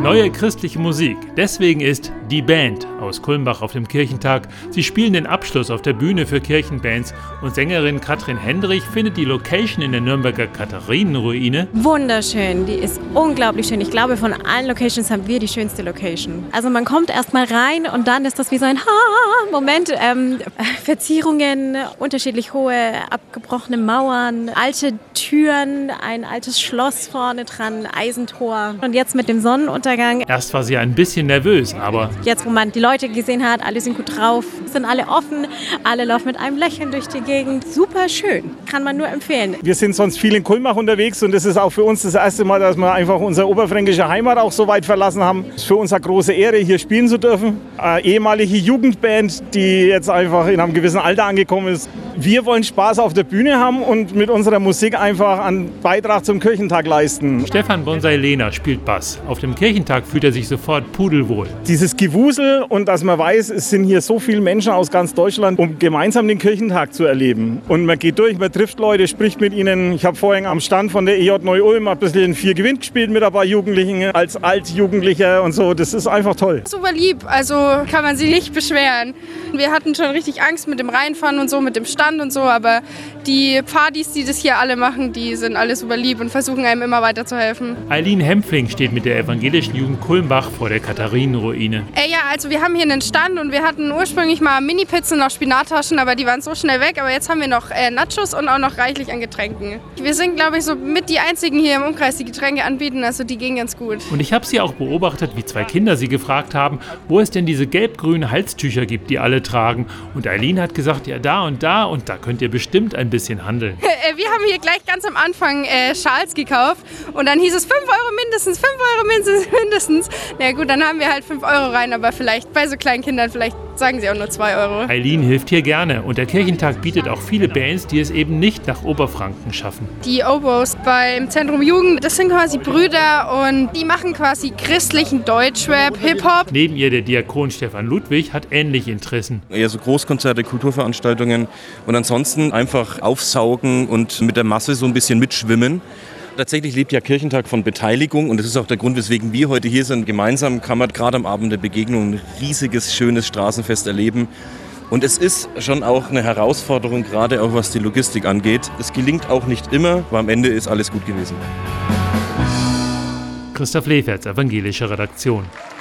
Neue christliche Musik. Deswegen ist Die Band aus Kulmbach auf dem Kirchentag. Sie spielen den Abschluss auf der Bühne für Kirchenbands und Sängerin Katrin Hendrich findet die Location in der Nürnberger Katharinenruine wunderschön. Die ist unglaublich schön. Ich glaube, von allen Locations haben wir die schönste Location. Also man kommt erst mal rein und dann ist das wie so ein Moment. Verzierungen, unterschiedlich hohe, abgebrochene Mauern, alte Türen, ein altes Schloss vorne dran, Eisentor. Und jetzt mit dem Sonnenuntergang. Erst war sie ein bisschen nervös, aber jetzt, wo man die Leute gesehen hat, alle sind gut drauf, sind alle offen, alle laufen mit einem Lächeln durch die Gegend. Super schön, kann man nur empfehlen. Wir sind sonst viel in Kulmbach unterwegs und das ist auch für uns das erste Mal, dass wir einfach unsere oberfränkische Heimat auch so weit verlassen haben. Es ist für uns eine große Ehre, hier spielen zu dürfen. Eine ehemalige Jugendband, die jetzt einfach in einem gewissen Alter angekommen ist. Wir wollen Spaß auf der Bühne haben und mit unserer Musik einfach einen Beitrag zum Kirchentag leisten. Stefan Bonsai-Lehner spielt Bass. Auf dem Kirchentag fühlt er sich sofort pudelwohl. Dieses Gewusel und dass man weiß, es sind hier so viele Menschen aus ganz Deutschland, um gemeinsam den Kirchentag zu erleben. Und man geht durch, man trifft Leute, spricht mit ihnen. Ich habe vorhin am Stand von der EJ Neu-Ulm ein bisschen 4 Gewinn gespielt mit ein paar Jugendlichen als Altjugendlicher und so. Das ist einfach toll. Super lieb, also kann man sich nicht beschweren. Wir hatten schon richtig Angst mit dem Reinfahren und so, mit dem Stand und so, aber die Partys, die das hier alle machen, die sind alle super lieb und versuchen einem immer weiterzuhelfen. Eileen Hempfling steht mit der evangelischen Jugend Kulmbach vor der Katharinenruine. Ja, also wir haben hier einen Stand und wir hatten ursprünglich mal Mini-Pizzen, noch Spinattaschen, aber die waren so schnell weg. Aber jetzt haben wir noch Nachos und auch noch reichlich an Getränken. Wir sind, glaube ich, so mit die einzigen hier im Umkreis, die Getränke anbieten, also die gehen ganz gut. Und ich habe sie auch beobachtet, wie 2 Kinder sie gefragt haben, wo es denn diese gelb-grünen Halstücher gibt, die alle tragen. Und Eileen hat gesagt, ja da und da könnt ihr bestimmt ein bisschen handeln. Wir haben hier gleich ganz am Anfang Schals gekauft und dann hieß es 5 Euro mindestens, 5 Euro mindestens. Na gut, dann haben wir halt 5 Euro rein, aber vielleicht bei so kleinen Kindern, vielleicht sagen sie auch nur 2 Euro. Eileen hilft hier gerne und der Kirchentag bietet auch viele Bands, die es eben nicht nach Oberfranken schaffen. Die Obos beim Zentrum Jugend, das sind quasi Brüder und die machen quasi christlichen Deutschrap, Hip-Hop. Neben ihr der Diakon Stefan Ludwig hat ähnliche Interessen. Eher so Großkonzerte, Kulturveranstaltungen und ansonsten einfach aufsaugen und mit der Masse so ein bisschen mitschwimmen. Tatsächlich lebt ja Kirchentag von Beteiligung und das ist auch der Grund, weswegen wir heute hier sind. Gemeinsam kann man gerade am Abend der Begegnung ein riesiges, schönes Straßenfest erleben. Und es ist schon auch eine Herausforderung, gerade auch was die Logistik angeht. Es gelingt auch nicht immer, aber am Ende ist alles gut gewesen. Christoph Leferz, evangelische Redaktion.